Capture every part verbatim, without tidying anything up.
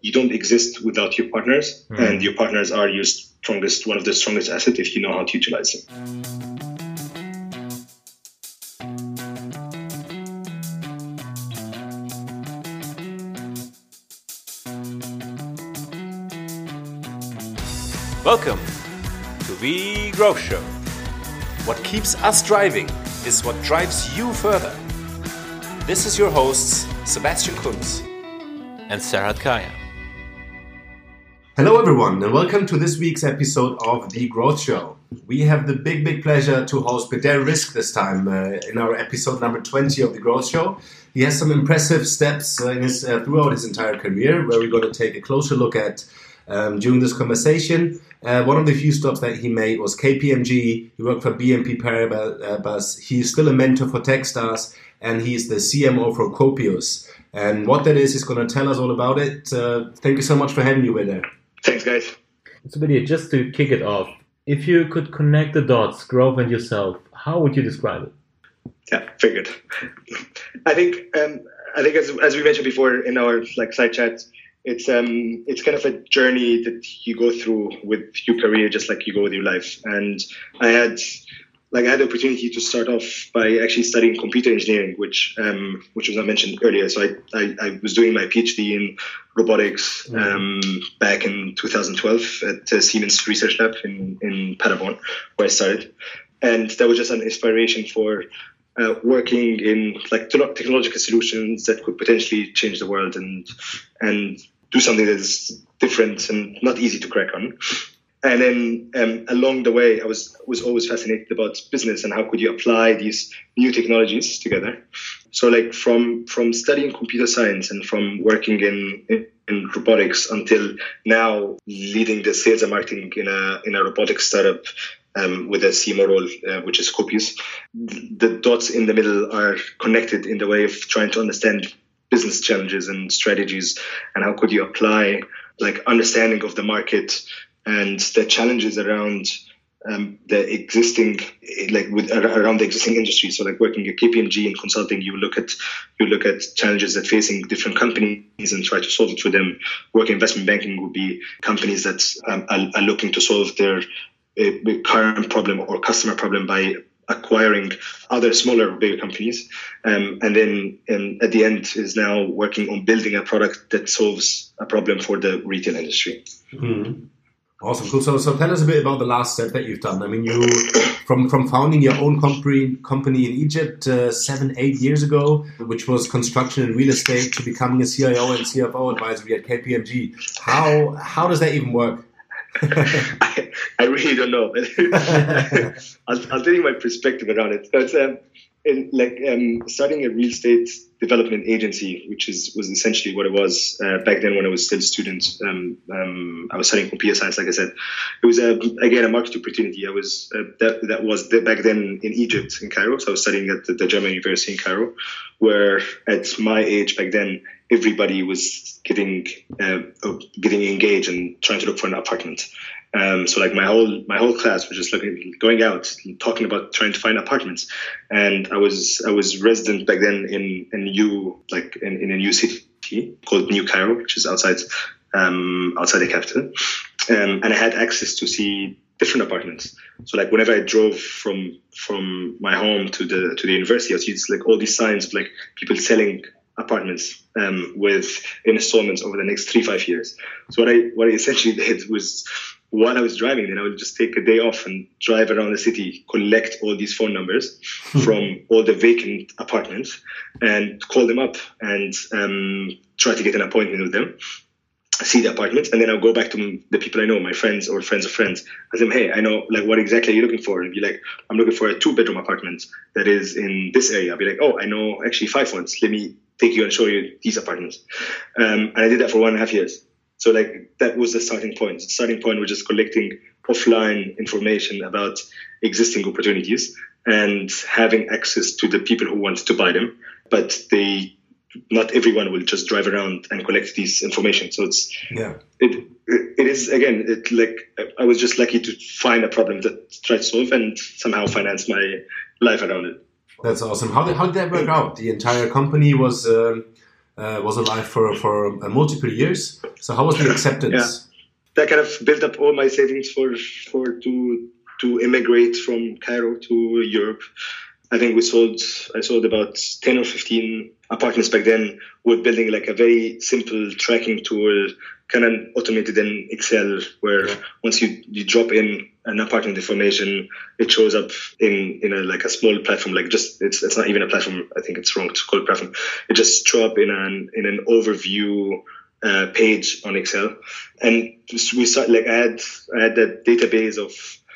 you don't exist without your partners, mm. and your partners are your strongest, one of the strongest assets if you know how to utilize them. Welcome to The Growth Show. What keeps us driving is what drives you further. This is your hosts, Sebastian Kunz and Serhat Kaya. Hello everyone, and welcome to this week's episode of The Growth Show. We have the big, big pleasure to host Peter Rizk this time uh, in our episode number twenty of The Growth Show. He has some impressive steps uh, in his, uh, throughout his entire career, where we're going to take a closer look at um, during this conversation. Uh, one of the few stops that he made was K P M G. He worked for B N P Paribas. He's still a mentor for Techstars, and he's the C M O for Copius. And what that is, he's going to tell us all about it. Uh, thank you so much for having you with there. Thanks, guys. So, Peter, just to kick it off, if you could connect the dots, Growth and yourself, how would you describe it? Yeah, figured. I think, um, I think as as we mentioned before in our like side chat, it's um it's kind of a journey that you go through with your career, just like you go with your life. And I had like I had the opportunity to start off by actually studying computer engineering, which um which was not mentioned earlier. So I I, I was doing my PhD in robotics mm. um back in two thousand twelve at the Siemens Research Lab in in Paderborn, where I started, and that was just an inspiration for Uh, working in like technological solutions that could potentially change the world and and do something that is different and not easy to crack on. And then um, along the way, I was was always fascinated about business and how could you apply these new technologies together. So like from from studying computer science and from working in, in in robotics until now leading the sales and marketing in a in a robotics startup. Um, with a C M O role, uh, which is Copius. The dots in the middle are connected in the way of trying to understand business challenges and strategies, and how could you apply like understanding of the market and the challenges around um, the existing, like with around the existing industry. So like working at K P M G in consulting, you look at you look at challenges that facing different companies and try to solve it for them. Working investment banking would be companies that um, are, are looking to solve their a current problem or customer problem by acquiring other smaller, bigger companies. Um, and then um, at the end is now working on building a product that solves a problem for the retail industry. Mm-hmm. Awesome, cool. So, so tell us a bit about the last step that you've done. I mean, you from from founding your own company company in Egypt uh, seven, eight years ago, which was construction and real estate, to becoming a C I O and C F O advisory at K P M G. How how does that even work? I, I really don't know. I'll, I'll tell you my perspective around it. But um, in, like um, starting a real estate development agency, which is was essentially what it was uh, back then when I was still a student. Um, um, I was studying computer science, like I said. It was uh, again a market opportunity. I was uh, that that was the, back then in Egypt, in Cairo. So I was studying at the, the German University in Cairo, where at my age back then, everybody was getting uh, getting engaged and trying to look for an apartment. Um, so like my whole my whole class was just looking, going out, and talking about trying to find apartments. And I was I was resident back then in a new like in, in a new city called New Cairo, which is outside um, outside the capital. Um, and I had access to see different apartments. So like whenever I drove from from my home to the to the university, I would see like all these signs of like people selling apartments um, with installments over the next three, five years. So what I what I essentially did was, while I was driving, then I would just take a day off and drive around the city, collect all these phone numbers from all the vacant apartments and call them up and um, try to get an appointment with them, see the apartments, and then I'll go back to the people I know, my friends or friends of friends. I tell them, hey, I know, like, what exactly are you looking for? And be like, I'm looking for a two-bedroom apartment that is in this area. I'll be like, oh, I know actually five ones. Let me take you and show you these apartments. Um, and I did that for one and a half years. So like that was the starting point. The starting point was just collecting offline information about existing opportunities and having access to the people who want to buy them. But they, not everyone will just drive around and collect this information. So it's yeah. It it is again. It like I was just lucky to find a problem that try to solve and somehow finance my life around it. That's awesome. How did how did that work out? The entire company was. Um, uh, was alive for for uh, multiple years. So how was the acceptance? Yeah. That kind of built up all my savings for for to to immigrate from Cairo to Europe. I think we sold I sold about ten or fifteen apartments back then, with building like a very simple tracking tool, kind of automated in Excel, where yeah. once you, you drop in an apartment information, it shows up in, in a like a small platform, like just it's it's not even a platform. I think it's wrong to call it platform. It just show up in an in an overview uh, page on Excel, and we start like I had I had that database of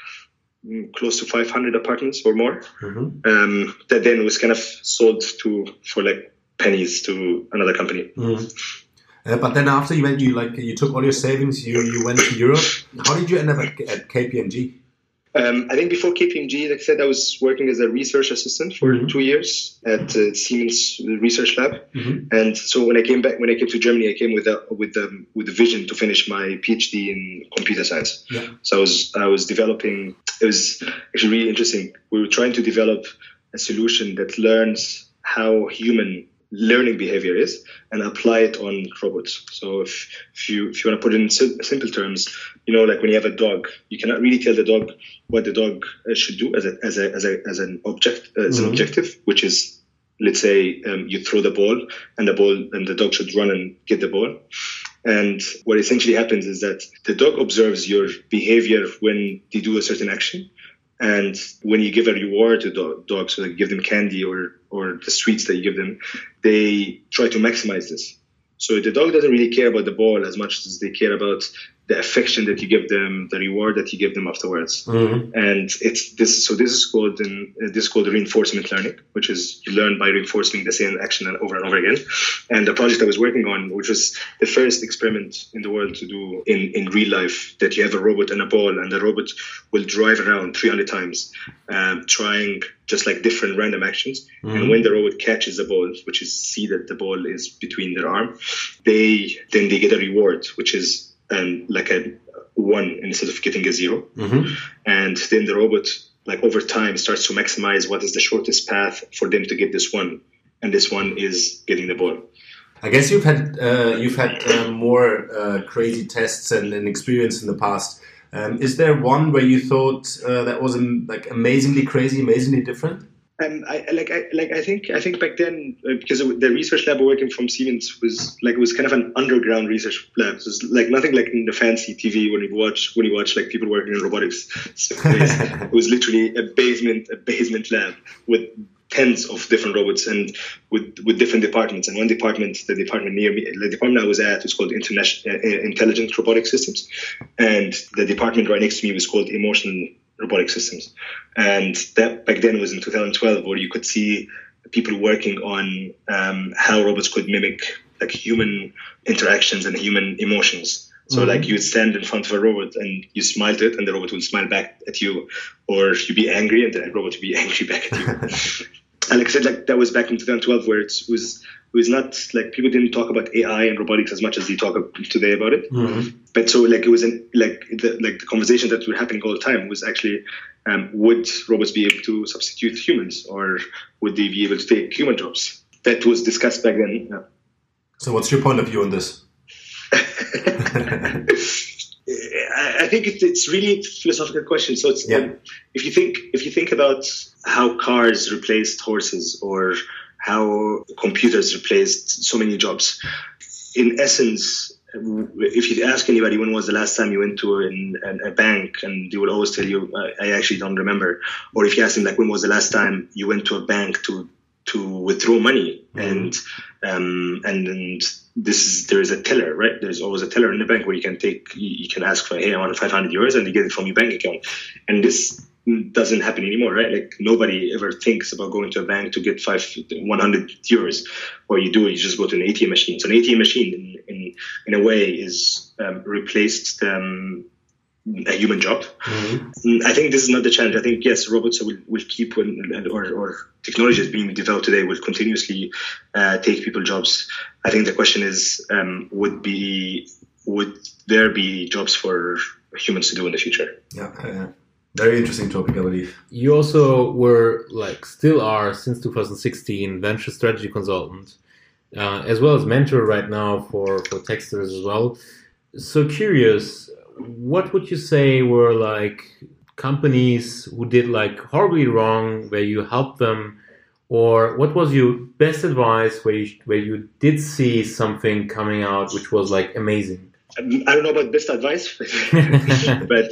close to five hundred apartments or more. Mm-hmm. Um, that then was kind of sold to for like pennies to another company. Mm. Uh, but then after you went, you like you took all your savings, you you went to Europe. How did you end up at, at K P M G? Um, I think before K P M G, like I said, I was working as a research assistant for mm-hmm. two years at uh, Siemens Research Lab. Mm-hmm. And so when I came back, when I came to Germany, I came with a with the with the vision to finish my PhD in computer science. Yeah. So I was I was developing. It was actually really interesting. We were trying to develop a solution that learns how human learning behavior is and apply it on robots. So if, if you if you want to put it in sim- simple terms, you know, like when you have a dog, you cannot really tell the dog what the dog uh, should do as a as a as a as an object uh, as mm-hmm. an objective, which is, let's say um, you throw the ball and the ball and the dog should run and get the ball. And what essentially happens is that the dog observes your behavior when they do a certain action. And when you give a reward to dog, dogs, so you give them candy or, or the sweets that you give them, they try to maximize this. So the dog doesn't really care about the ball as much as they care about the affection that you give them, the reward that you give them afterwards. Mm-hmm. And it's this. So this is called in, uh, this is called reinforcement learning, which is you learn by reinforcing the same action over and over again. And the project I was working on, which was the first experiment in the world to do in, in real life, that you have a robot and a ball, and the robot will drive around three hundred times, um, trying just like different random actions. Mm-hmm. And when the robot catches the ball, which is see that the ball is between their arm, they then they get a reward, which is um, like a one instead of getting a zero. Mm-hmm. And then the robot, like over time, starts to maximize what is the shortest path for them to get this one. And this one is getting the ball. I guess you've had uh, you've had uh, more uh, crazy tests and, and experience in the past. Um, is there one where you thought uh, that was um, like amazingly crazy, amazingly different? Um, I like I like I think I think back then uh, because the research lab working from Siemens was like it was kind of an underground research lab. It was like nothing like in the fancy T V when you watch when you watch like people working in robotics space. It was literally a basement a basement lab with tens of different robots and with with different departments. And one department, the department near me, the department I was at was called International uh, Intelligent Robotic Systems, and the department right next to me was called Emotional Robotic Systems. And that back then was in two thousand twelve, where you could see people working on um, how robots could mimic like human interactions and human emotions. So mm-hmm. like you would stand in front of a robot and you smile to it, and the robot would smile back at you, or you'd be angry and the robot would be angry back at you. And like I said, like that was back in two thousand twelve, where it was it was not like people didn't talk about A I and robotics as much as they talk today about it. Mm-hmm. But so like it was in, like the like the conversation that were happening all the time was actually um, would robots be able to substitute humans, or would they be able to take human jobs? That was discussed back then. Yeah. So what's your point of view on this? I think it's, it's really a philosophical question. So it's, yeah. um, if you think if you think about how cars replaced horses, or how computers replaced so many jobs, in essence, if you ask anybody when was the last time you went to an, an, a bank, and they will always tell you, I actually don't remember. Or if you ask them like when was the last time you went to a bank to to withdraw money, mm-hmm. and um, and and this is there is a teller, right? There's always a teller in the bank where you can take, you, you can ask for, hey, I want five hundred euros, and you get it from your bank account. And this doesn't happen anymore, right? Like nobody ever thinks about going to a bank to get five, one hundred euros. Or you do, you just go to an A T M machine. So an A T M machine, in in, in a way, is um, replaced um, a human job. Mm-hmm. I think this is not the challenge. I think, yes, robots will, will keep, when, or, or technologies being developed today will continuously uh, take people's jobs. I think the question is, um, would be, would there be jobs for humans to do in the future? Yeah, uh, very interesting topic, I believe. You also were, like, still are, since two thousand sixteen, venture strategy consultant. uh, as well as mentor right now for, for Techsters as well. So curious, what would you say were like companies who did like horribly wrong, where you helped them, or what was your best advice where you, where you did see something coming out which was like amazing? I don't know about best advice, but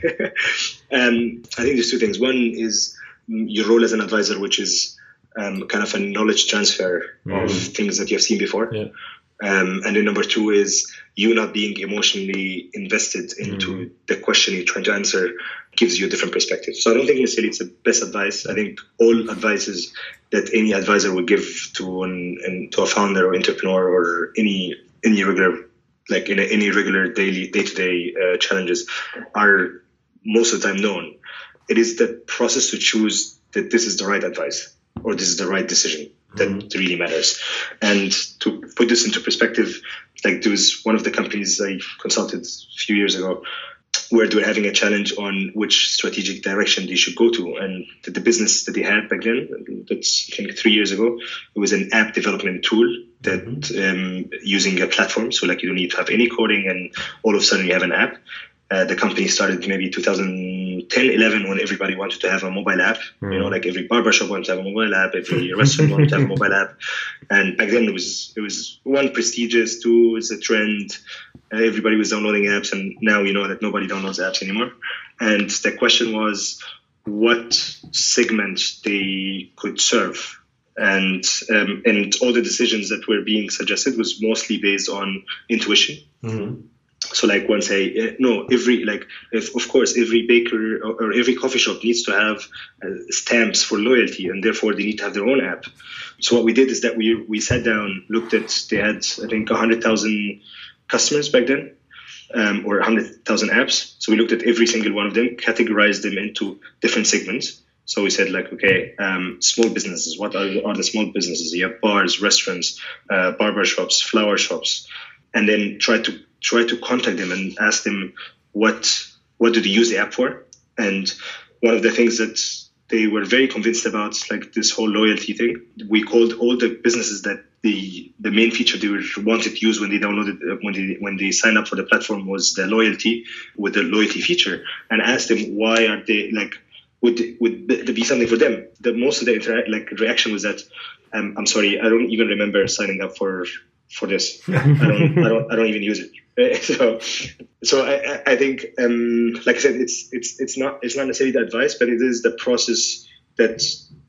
um, I think there's two things. One is your role as an advisor, which is um, kind of a knowledge transfer mm. of things that you have seen before. Yeah. Um, and then number two is you not being emotionally invested into mm. the question you're trying to answer gives you a different perspective. So I don't think necessarily it's the best advice. I think all advices that any advisor would give to an, an to a founder or entrepreneur or any any regular like in a, any regular daily day-to-day uh, challenges are most of the time known. It is the process to choose that this is the right advice or this is the right decision that mm-hmm. really matters. And to put this into perspective, like there was one of the companies I consulted a few years ago where they were having a challenge on which strategic direction they should go to. And the, the business that they had back then, that's I think three years ago, it was an app development tool that mm-hmm. um, using a platform. So like you don't need to have any coding and all of a sudden you have an app. Uh, the company started maybe two thousand ten, eleven when everybody wanted to have a mobile app. Mm. You know, like every barbershop wanted to have a mobile app, every restaurant wanted to have a mobile app. And back then it was it was one prestigious, two it's a trend. Uh, everybody was downloading apps, and now you know that nobody downloads apps anymore. And the question was what segment they could serve. And um, and all the decisions that were being suggested was mostly based on intuition. Mm-hmm. So like one say, no, every, like, if, of course, every baker or, or every coffee shop needs to have uh, stamps for loyalty, and therefore they need to have their own app. So what we did is that we we sat down, looked at, they had, I think, one hundred thousand customers back then, um, or one hundred thousand apps. So we looked at every single one of them, categorized them into different segments. So we said, like, okay, um, small businesses, what are, are the small businesses? You have bars, restaurants, uh, barber shops, flower shops, and then try to try to contact them and ask them what what do they use the app for. And one of the things that they were very convinced about, like this whole loyalty thing, we called all the businesses that the the main feature they were wanted to use when they downloaded uh, when they when they signed up for the platform was the loyalty with the loyalty feature, and asked them why are they like would would there be something for them. The most of the interact like reaction was that um, I'm sorry, I don't even remember signing up for for this. I don't I don't I don't even use it. So, so I, I think, um, like I said, it's it's it's not it's not necessarily the advice, but it is the process that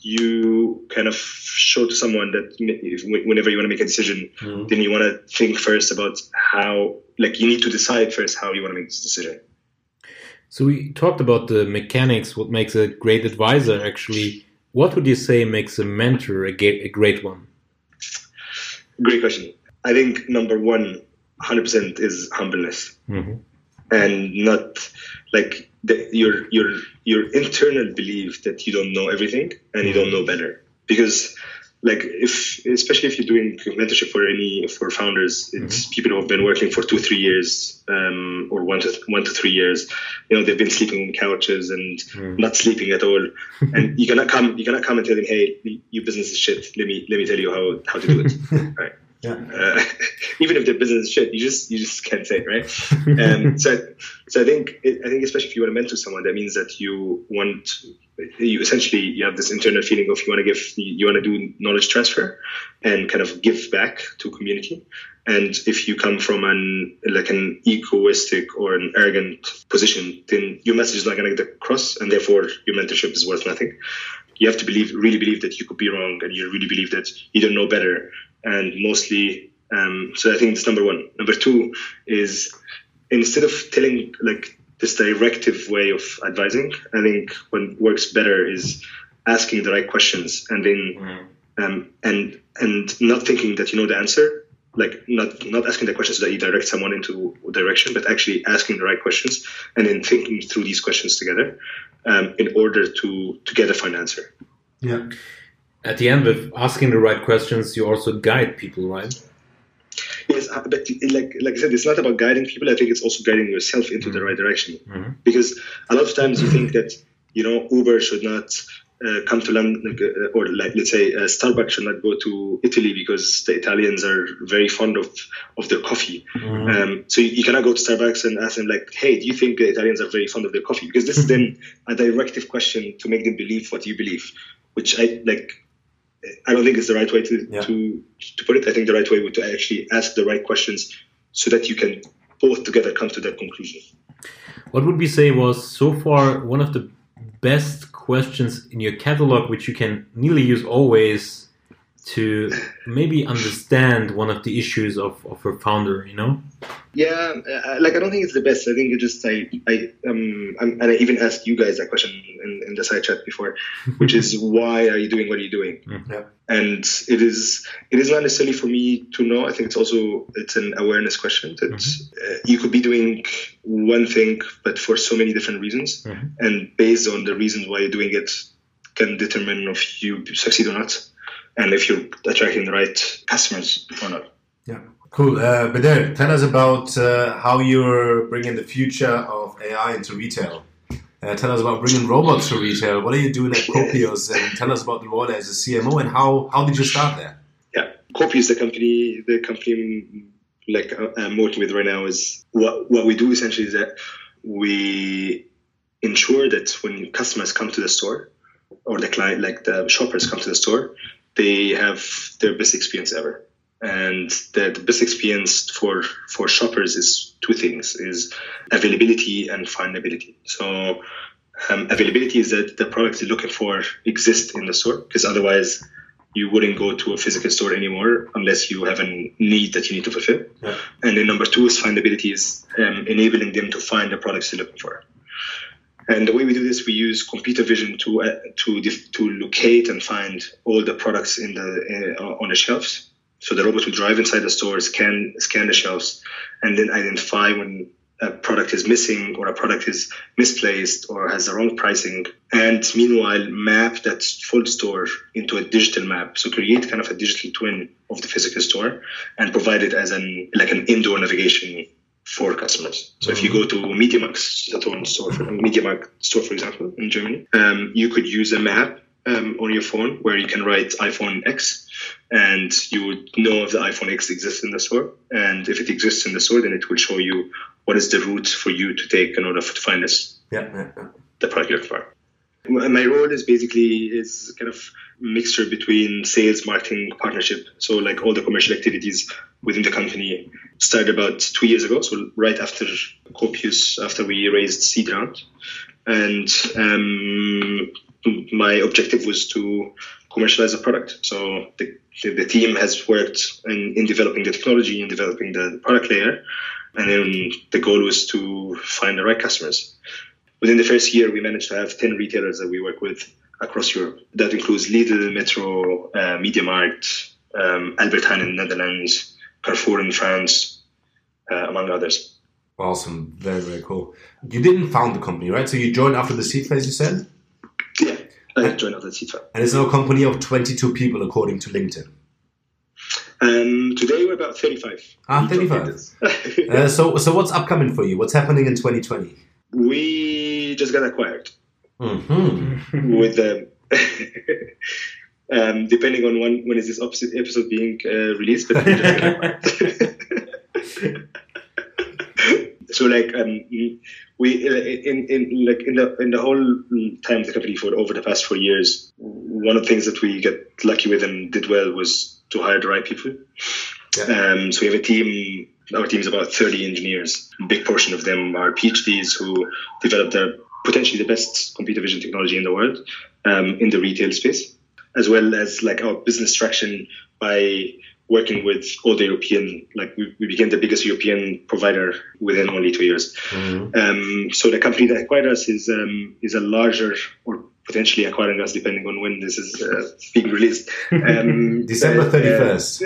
you kind of show to someone that if, whenever you want to make a decision, mm-hmm. then you want to think first about how, like, you need to decide first how you want to make this decision. So we talked about the mechanics, what makes a great advisor. Actually, what would you say makes a mentor a, a great one? Great question. I think number one, one hundred percent is humbleness, mm-hmm. and not like the, your your your internal belief that you don't know everything and you don't know better. Because like if especially if you're doing mentorship for any for founders, it's mm-hmm. people who have been working for two three years um, or one to one to three years. You know, they've been sleeping on couches and mm. not sleeping at all. And you cannot come you cannot come and tell them, hey, your business is shit. Let me let me tell you how how to do it. Right. Yeah. Uh, even if their business is shit, you just you just can't say it, right? Um, so so I think it, I think especially if you want to mentor someone, that means that you want you essentially you have this internal feeling of you want to give you want to do knowledge transfer and kind of give back to community. And if you come from an like an egoistic or an arrogant position, then your message is not going to get across, and therefore your mentorship is worth nothing. You have to believe really believe that you could be wrong, and you really believe that you don't know better. And mostly, um, so I think that's number one. Number two is instead of telling like this directive way of advising, I think what works better is asking the right questions, and then mm. um, and and not thinking that you know the answer, like not not asking the questions so that you direct someone into a direction, but actually asking the right questions and then thinking through these questions together um, in order to to get a fine answer. Yeah. At the end, with asking the right questions, you also guide people, right? Yes, but like like I said, it's not about guiding people. I think it's also guiding yourself into mm-hmm. the right direction. Mm-hmm. Because a lot of times you think that, you know, Uber should not uh, come to London, uh, or like let's say uh, Starbucks should not go to Italy because the Italians are very fond of, of their coffee. Mm-hmm. Um, so you, you cannot go to Starbucks and ask them like, hey, do you think the Italians are very fond of their coffee? Because this is then a directive question to make them believe what you believe, which I like. I don't think it's the right way to, yeah. to to put it. I think the right way would to actually ask the right questions so that you can both together come to that conclusion. What would we say was so far one of the best questions in your catalog, which you can nearly use always to maybe understand one of the issues of, of a founder, you know? Yeah, uh, like I don't think it's the best. I think it just, I, I, um, I'm, and I even asked you guys that question in, in the side chat before, which is why are you doing what are you doing? Mm-hmm. And it is, it is not necessarily for me to know. I think it's also, it's an awareness question that mm-hmm. uh, you could be doing one thing, but for so many different reasons. Mm-hmm. And based on the reasons why you're doing it can determine if you succeed or not. And if you're attracting the right customers or not. Yeah, cool. Uh, Bader, tell us about uh, how you're bringing the future of A I into retail. Uh, tell us about bringing robots to retail. What are you doing at Copios? And tell us about the role as a C M O and how, how did you start there? Yeah, Copios, the company, the company like I'm working with right now is what what we do essentially is that we ensure that when customers come to the store or the client, like the shoppers come to the store, they have their best experience ever. And the, the best experience for, for shoppers is two things, is availability and findability. So um, availability is that the products you're looking for exist in the store, because otherwise you wouldn't go to a physical store anymore unless you have a need that you need to fulfill. Yeah. And then number two is findability, is um, enabling them to find the products they're looking for. And the way we do this, we use computer vision to uh, to dif- to locate and find all the products in the uh, on the shelves. So the robot will drive inside the store, scan scan the shelves, and then identify when a product is missing or a product is misplaced or has the wrong pricing. And meanwhile, map that full store into a digital map. So create kind of a digital twin of the physical store and provide it as an like an indoor navigation for customers. So if you go to MediaMarkt Saturn store, for, MediaMarkt store, for example, in Germany, um, you could use a map um, on your phone where you can write iPhone X, and you would know if the iPhone X exists in the store. And if it exists in the store, then it will show you what is the route for you to take in order to find this, yeah, yeah, yeah. the product you're looking for. My role is basically is kind of mixture between sales, marketing, partnership. So like all the commercial activities within the company started about two years ago. So right after Copios, after we raised seed round. And um, my objective was to commercialize a product. So the, the, the team has worked in, in developing the technology and developing the product layer. And then the goal was to find the right customers. Within the first year, we managed to have ten retailers that we work with across Europe. That includes Lidl, Metro, uh, MediaMarkt, um, Albert Heijn in the Netherlands, Carrefour in France, uh, among others. Awesome. Very, very cool. You didn't found the company, right? So you joined after the seed phase, you said? Yeah, I joined after the seed phase. And it's now a company of twenty-two people, according to LinkedIn. Um, today we're about thirty-five. Ah, thirty-five. uh, so, so what's upcoming for you? What's happening in twenty twenty? We just got acquired. Mm-hmm. With um, um, depending on when when is this episode being uh, released, but we just got acquired. So like um, we in, in like in the in the whole time of the company for over the past four years, one of the things that we get lucky with and did well was to hire the right people. Yeah. Um, so we have a team. Our team is about thirty engineers. A big portion of them are PhDs who developed their potentially the best computer vision technology in the world um, in the retail space, as well as like our business traction by working with all the European, like we, we became the biggest European provider within only two years. Mm-hmm. Um, so the company that acquired us is um, is a larger, or potentially acquiring us depending on when this is uh, being released. Um, December thirty-first.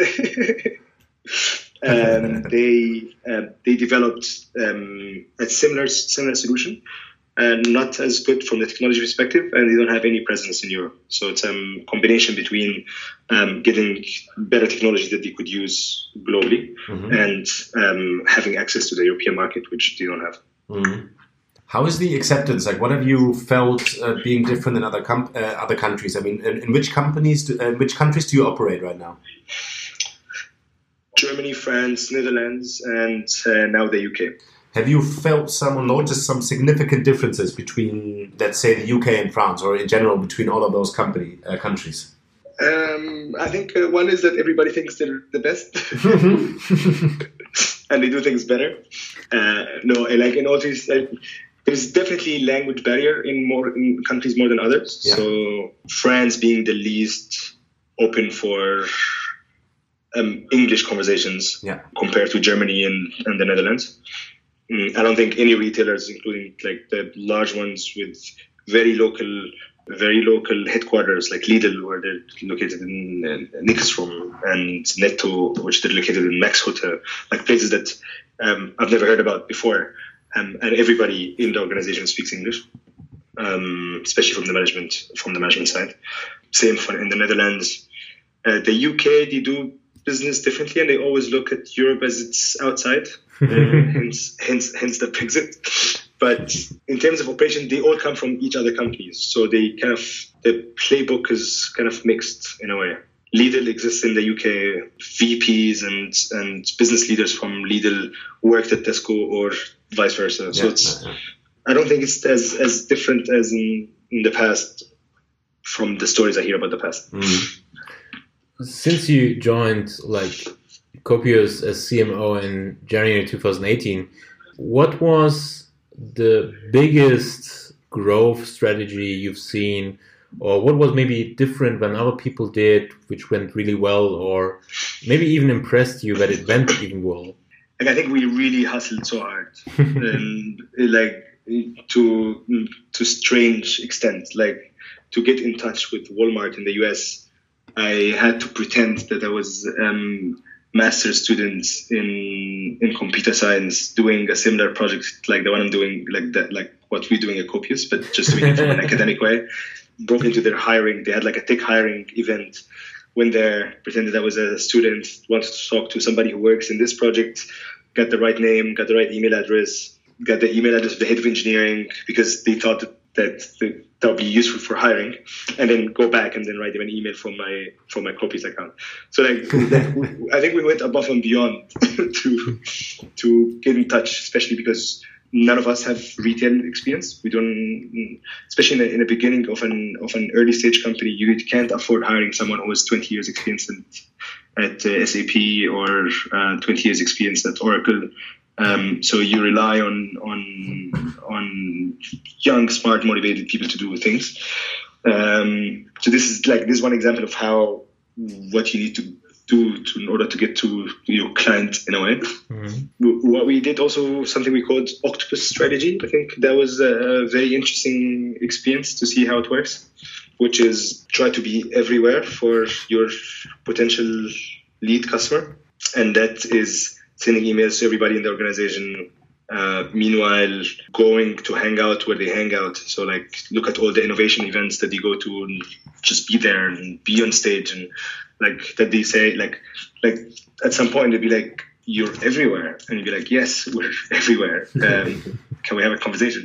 um, they uh, they developed um, a similar similar solution, and not as good from the technology perspective, and they don't have any presence in Europe. So it's a um, combination between um, getting better technology that they could use globally, mm-hmm. and um, having access to the European market, which they don't have. Mm-hmm. How is the acceptance? Like, what have you felt uh, being different in other com- uh, other countries? I mean, in, in which companies, do, uh, which countries do you operate right now? Germany, France, Netherlands, and uh, now the U K. Have you felt some or noticed some significant differences between, let's say, the U K and France, or in general between all of those company uh, countries? Um, I think uh, one is that everybody thinks they're the best, and they do things better. Uh, no, like in all these, like, there's definitely language barrier in more in countries more than others. Yeah. So France being the least open for um, English conversations yeah. compared to Germany and, and the Netherlands. Mm, I don't think any retailers, including like the large ones with very local, very local headquarters like Lidl, where they're located in uh, Nickelsrum, and Netto, which they're located in Max Hotel, like places that um, I've never heard about before. Um, and everybody in the organization speaks English, um, especially from the management from the management side. Same for in the Netherlands. Uh, the U K, they do business differently, and they always look at Europe as it's outside, uh, hence, hence, hence the Brexit. But in terms of operation, they all come from each other companies, so they kind of the playbook is kind of mixed in a way. Lidl exists in the U K. V Ps and and business leaders from Lidl worked at Tesco, or vice versa. Yeah, so it's yeah. I don't think it's as as different as in, in the past from the stories I hear about the past. Mm. Since you joined like Copius as C M O in January twenty eighteen, what was the biggest growth strategy you've seen, or what was maybe different than other people did, which went really well, or maybe even impressed you that it went even well? And I think we really hustled so hard, and like to to strange extent, like to get in touch with Walmart in the U S. I had to pretend that I was um, master's student in in computer science, doing a similar project like the one I'm doing, like that, like what we're doing at Copius, but just doing it from an academic way. Broke into their hiring. They had like a tech hiring event. Went there, pretended I was a student, wanted to talk to somebody who works in this project, got the right name, got the right email address, got the email address of the head of engineering, because they thought that that, that would be useful for hiring, and then go back and then write them an email from my from my Copius account. So like, I think we went above and beyond to to get in touch, especially because none of us have retail experience. We don't, especially in the, in the beginning of an of an early stage company, you can't afford hiring someone who has twenty years experience at, at uh, S A P, or uh, twenty years experience at Oracle. Um, so you rely on on on young, smart, motivated people to do things. Um, so this is like this is one example of how what you need to do to, in order to get to your client in a way. Mm-hmm. What we did also something we called octopus strategy. I think that was a very interesting experience to see how it works, which is try to be everywhere for your potential lead customer, and that is sending emails to everybody in the organization. Uh, meanwhile, going to hang out where they hang out. So like, look at all the innovation events that they go to, and just be there and be on stage, and like that they say, like, like at some point they'd be like, "You're everywhere," and you'd be like, "Yes, we're everywhere. Um, can we have a conversation?"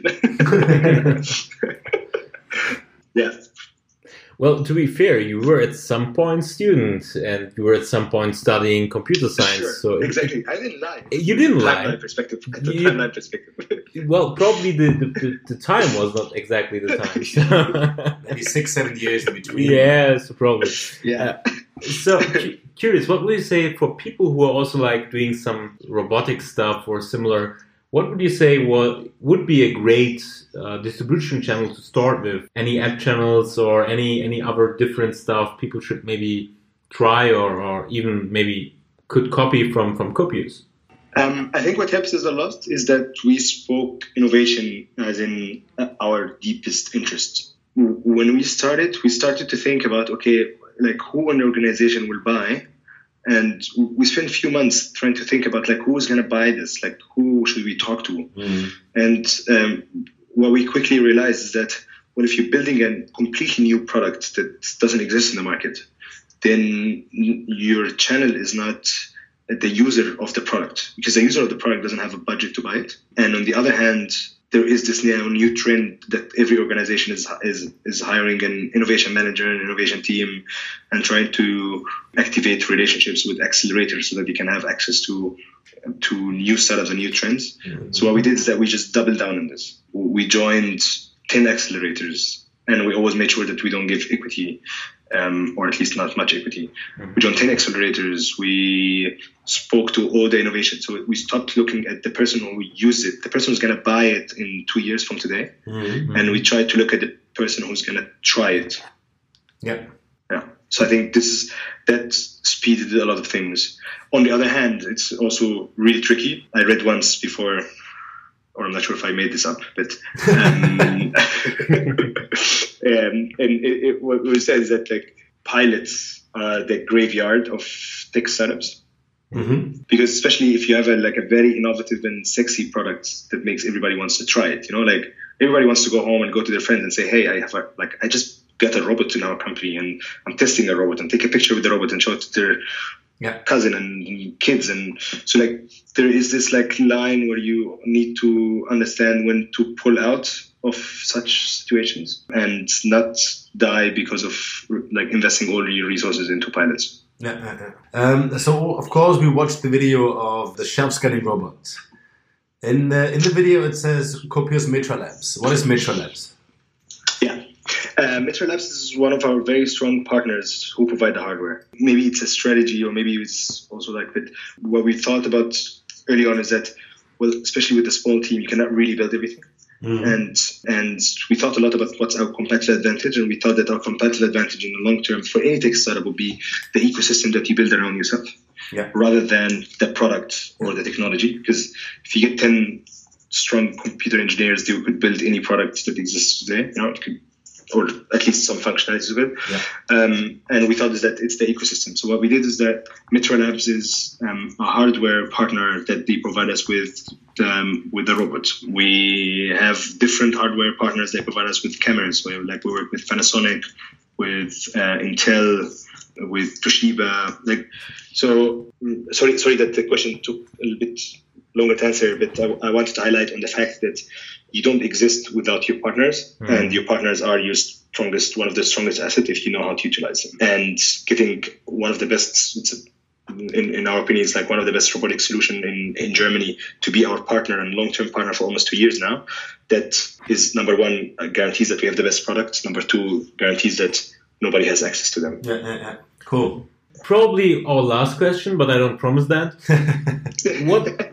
Yeah. Well, to be fair, you were at some point student, and you were at some point studying computer science. Sure, so exactly. I didn't lie. You didn't lie. Timeline perspective. The You- timeline perspective. Well, probably the, the, the, the time was not exactly the time. Maybe six, seven years in between. Yes, probably. Yeah. So, cu- curious, what would you say for people who are also like doing some robotic stuff or similar? What would you say what would be a great uh, distribution channel to start with? Any app channels or any any other different stuff people should maybe try, or, or even maybe could copy from from Copius? Um, I think what helps us a lot is that we spoke innovation as in uh, our deepest interest. W- When we started, we started to think about, okay, like who an organization will buy. And we spent a few months trying to think about like who's going to buy this, like who should we talk to? Mm. And um, what we quickly realized is that, well, if you're building a completely new product that doesn't exist in the market, then your channel is not the user of the product, because the user of the product doesn't have a budget to buy it. And on the other hand, there is this now new trend that every organization is is is hiring an innovation manager, an innovation team, and trying to activate relationships with accelerators so that we can have access to to new startups and new trends. Mm-hmm. So what we did is that we just doubled down on this. We joined ten accelerators, and we always made sure that we don't give equity, um, or at least not much equity. Mm-hmm. We joined ten accelerators. We spoke to all the innovation. So we stopped looking at the person who used it, the person who's going to buy it in two years from today. Mm-hmm. And we tried to look at the person who's going to try it. Yeah. Yeah. So I think this is, that speeded a lot of things. On the other hand, it's also really tricky. I read once before, or I'm not sure if I made this up, but um, um, and it, it, what we said is that like pilots are the graveyard of tech startups. Mm-hmm. Because especially if you have a like a very innovative and sexy product that makes everybody wants to try it, you know, like everybody wants to go home and go to their friends and say, hey, I have a, like I just got a robot in our company and I'm testing a robot, and take a picture with the robot and show it to their yeah. cousin and kids. And so like there is this like line where you need to understand when to pull out of such situations and not die because of like investing all your resources into pilots. Yeah, yeah, yeah. Um, so of course we watched the video of the shelf scanning robot. In the, in the video it says Copious Metra Labs. What is Metra Labs? Yeah. Uh, Metra Labs is one of our very strong partners who provide the hardware. Maybe it's a strategy, or maybe it's also like that. What we thought about early on is that, well, especially with a small team, you cannot really build everything. Mm-hmm. And and we thought a lot about what's our competitive advantage, and we thought that our competitive advantage in the long term for any tech startup would be the ecosystem that you build around yourself, yeah. rather than the product or the technology. Because if you get ten strong computer engineers, they could build any product that exists today. You know, it could, or at least some functionalities of it. Yeah. Um, and we thought is that it's the ecosystem. So what we did is that Metra Labs is um, a hardware partner that they provide us with um, with the robot. We have different hardware partners that provide us with cameras. We have, like we work with Panasonic, with uh, Intel, with Toshiba. Like so. Sorry, sorry that the question took a little bit longer to answer, but I, I wanted to highlight on the fact that you don't exist without your partners, mm. and your partners are your strongest, one of the strongest assets if you know how to utilize them. And getting one of the best, it's a, in, in our opinion, it's like one of the best robotic solution in, in Germany to be our partner and long-term partner for almost two years now. That is, number one, guarantees that we have the best products. Number two, guarantees that nobody has access to them. Yeah, yeah, yeah. Cool. Probably our last question, but I don't promise that. What...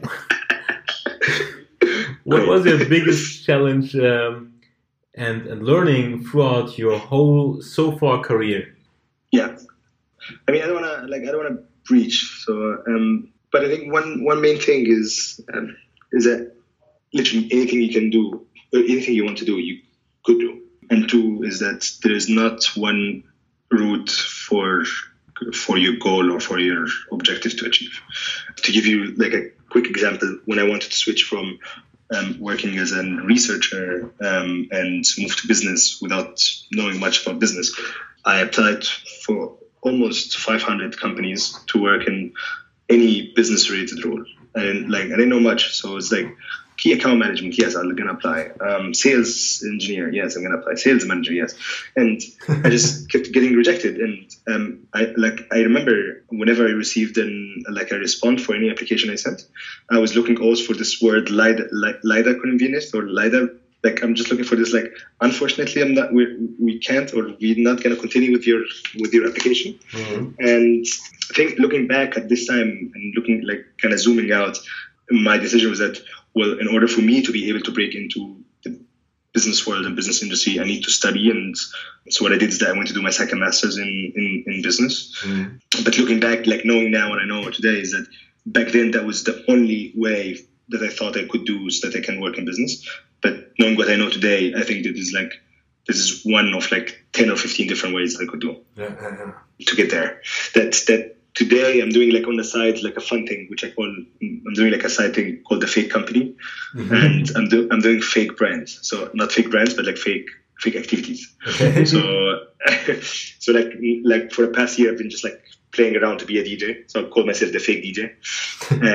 What was your biggest challenge um, and, and learning throughout your whole so far career? Yeah, I mean, I don't want to like I don't want to preach. So, um, but I think one one main thing is um, is that literally anything you can do, or anything you want to do, you could do. And two is that there is not one route for for your goal or for your objective to achieve. To give you like a quick example, when I wanted to switch from Um, working as a researcher um, and moved to business without knowing much about business, I applied for almost five hundred companies to work in any business-related role. And like I didn't know much, so it's like key account management, yes, I'm gonna apply. Um, sales engineer, yes, I'm gonna apply. Sales manager, yes. And I just kept getting rejected. And um, I like I remember whenever I received an like a response for any application I sent, I was looking always for this word LIDA, LIDA convenience or LIDA. Like I'm just looking for this. Like unfortunately, I'm not. We we can't, or we're not gonna continue with your with your application. Mm-hmm. And I think looking back at this time and looking like kind of zooming out, my decision was that, well, in order for me to be able to break into the business world and business industry, I need to study. And so what I did is that I went to do my second master's in, in, in business. Mm. But looking back, like knowing now what I know today is that back then that was the only way that I thought I could do so that I can work in business. But knowing what I know today, I think that is like, this is one of like ten or fifteen different ways that I could do yeah, yeah, yeah. to get there. That, that, Today, I'm doing like on the side, like a fun thing, which I call, I'm doing like a side thing called the fake company. Mm-hmm. And I'm, do, I'm doing fake brands. So not fake brands, but like fake, fake activities. Okay. So, so like, like for the past year, I've been just like playing around to be a D J. So I call myself the fake D J. Um,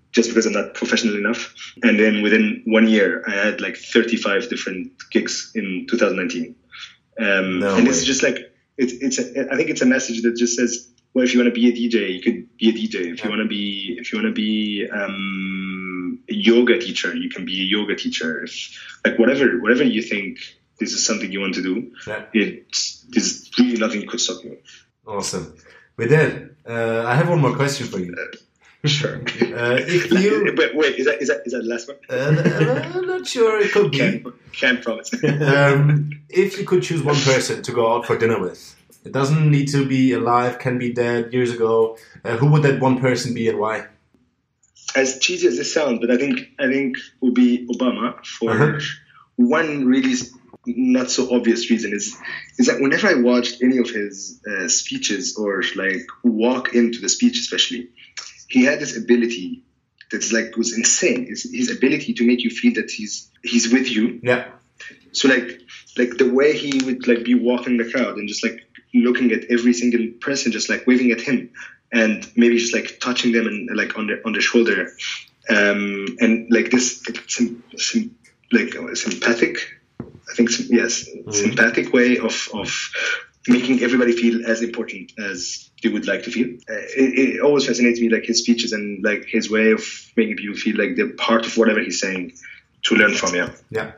just because I'm not professional enough. And then within one year, I had like thirty-five different gigs in two thousand nineteen. Um, no and way. it's just like, it's, it's a, I think it's a message that just says, well, if you want to be a D J, you could be a D J. If yeah. you want to be, if you want to be um, a yoga teacher, you can be a yoga teacher. If, like whatever, whatever you think this is something you want to do, yeah. it's, there's really nothing could stop you. Awesome. With that, uh, I have one more question for you. Uh, Sure. Uh, if you wait, wait, is that is that is that the last one? uh, I'm not sure. It could be. Can't, can't promise. um, if you could choose one person to go out for dinner with, it doesn't need to be alive, can be dead, years ago. Uh, who would that one person be and why? As cheesy as this sounds, but I think I think would be Obama for Uh-huh. one really not so obvious reason is is that whenever I watched any of his uh, speeches or like walk into the speech, especially, he had this ability that's like was insane. His, his ability to make you feel that he's he's with you. Yeah. So like like the way he would like be walking the crowd and just like looking at every single person, just like waving at him, and maybe just like touching them and like on their on their shoulder, um, and like this sim, sim, like uh, sympathetic, I think sim, yes, mm-hmm. sympathetic way of of making everybody feel as important as they would like to feel. Uh, it, it always fascinates me, like his speeches and like his way of making people feel like they're part of whatever he's saying, to learn from. Yeah. Yeah.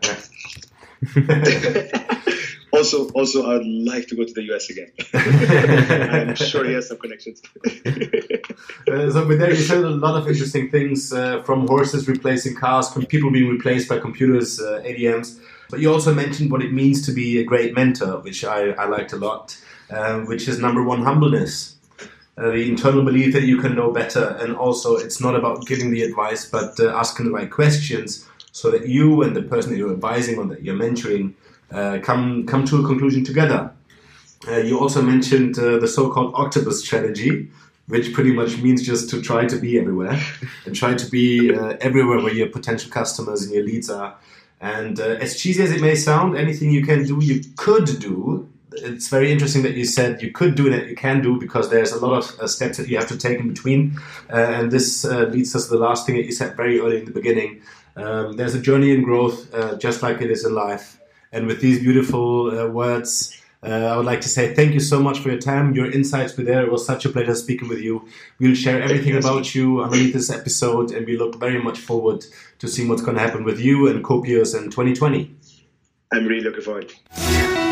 yeah. Also, also, I'd like to go to the U S again. I'm sure he has some connections. uh, so, with there, you said a lot of interesting things, uh, from horses replacing cars, from people being replaced by computers, uh, A D Ms. But you also mentioned what it means to be a great mentor, which I, I liked a lot, uh, which is number one, humbleness. Uh, the internal belief that you can know better. And also, it's not about giving the advice, but uh, asking the right questions so that you and the person that you're advising or that you're mentoring Uh, come come to a conclusion together. Uh, you also mentioned uh, the so-called octopus strategy, which pretty much means just to try to be everywhere and try to be uh, everywhere where your potential customers and your leads are. And uh, as cheesy as it may sound, anything you can do, you could do. It's very interesting that you said you could do that you can do, because there's a lot of uh, steps that you have to take in between. Uh, and this uh, leads us to the last thing that you said very early in the beginning. Um, there's a journey in growth, uh, just like it is in life. And with these beautiful uh, words, uh, I would like to say thank you so much for your time. Your insights were there. It was such a pleasure speaking with you. We'll share everything about you underneath this episode, and we look very much forward to seeing what's going to happen with you and Copious in twenty twenty. I'm really looking forward.